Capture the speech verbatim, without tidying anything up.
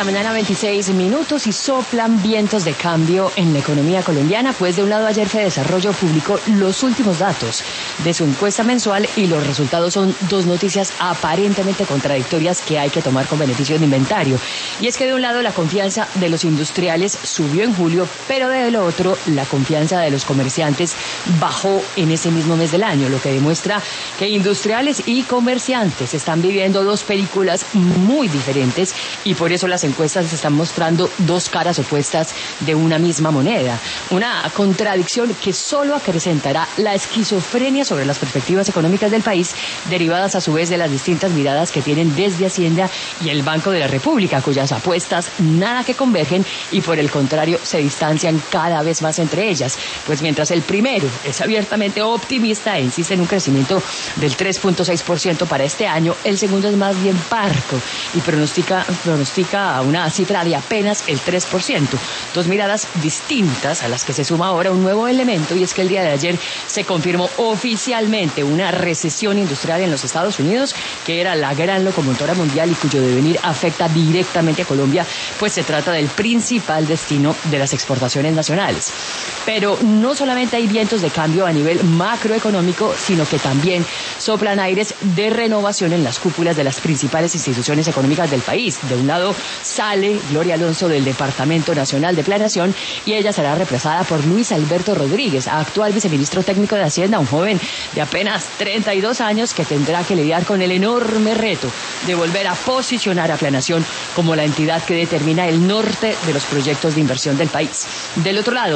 la mañana, veintiséis minutos, y soplan vientos de cambio en la economía colombiana, pues de un lado ayer Fedesarrollo publicó los últimos datos de su encuesta mensual y los resultados son dos noticias aparentemente contradictorias que hay que tomar con beneficio de inventario. Y es que de un lado la confianza de los industriales subió en julio, pero de lo otro la confianza de los comerciantes bajó en ese mismo mes del año, lo que demuestra que industriales y comerciantes están viviendo dos películas muy diferentes y por eso las encuestas están mostrando dos caras opuestas de una misma moneda. Una contradicción que solo acrecentará la esquizofrenia sobre las perspectivas económicas del país, derivadas a su vez de las distintas miradas que tienen desde Hacienda y el Banco de la República, cuyas apuestas nada que convergen y por el contrario se distancian cada vez más entre ellas. Pues mientras el primero es abiertamente optimista e insiste en un crecimiento del tres punto seis por ciento para este año, el segundo es más bien parco y pronostica, pronostica a una cifra de apenas el tres por ciento. Dos miradas distintas a las que se suma ahora un nuevo elemento, y es que el día de ayer se confirmó oficialmente una recesión industrial en los Estados Unidos, que era la gran locomotora mundial y cuyo devenir afecta directamente a Colombia, pues se trata del principal destino de las exportaciones nacionales. Pero no solamente hay vientos de cambio a nivel macroeconómico, sino que también soplan aires de renovación en las cúpulas de las principales instituciones económicas del país. De un lado sale Gloria Alonso del Departamento Nacional de Planeación y ella será reemplazada por Luis Alberto Rodríguez, actual viceministro técnico de Hacienda, un joven de apenas treinta y dos años que tendrá que lidiar con el enorme reto de volver a posicionar a Planeación como la entidad que determina el norte de los proyectos de inversión del país. Del otro lado,